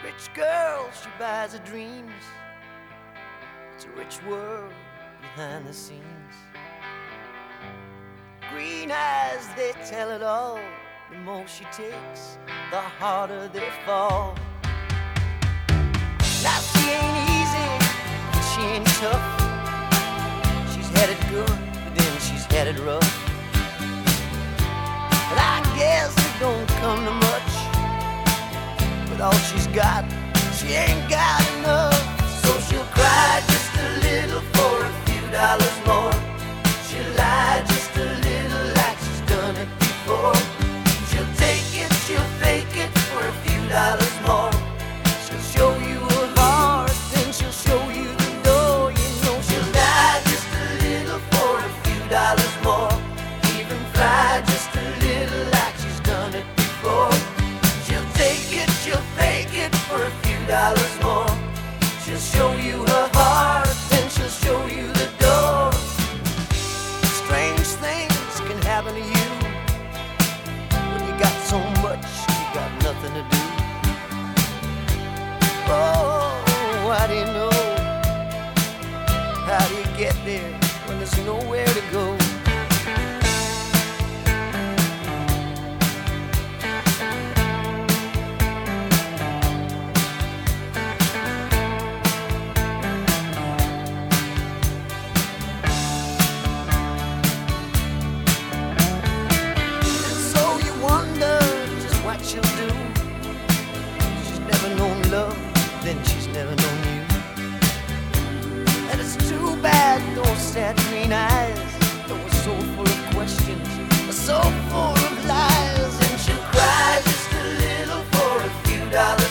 Rich girl, she buys her dreams. It's a rich world behind the scenes. Green eyes, they tell it all. The more she takes, the harder they fall. Now she ain't easy, and she ain't tough. She's had it good, but then she's had it rough. But I guess it don't come to much. With all she's got, she ain't got enough. So she'll cry just a little for a few dollars more. She'll lie just a little like she's done it before. She'll take it, she'll fake it for a few dollars more. She'll show you her heart, then she'll show you the door. You know she'll lie just a little for a few dollars more. Even fly just a little like she's done it before. She'll take it, she'll fake it for a few dollars more. She'll show you her heart, then she'll show you the door. Strange things can happen to you when you got so much, you got nothing to do. Oh, how do you know? How do you get there when there's nowhere to go? She'll do. She's never known love, then she's never known you. And it's too bad those sad green eyes that were so full of questions, so full of lies. And she'll cry just a little for a few dollars.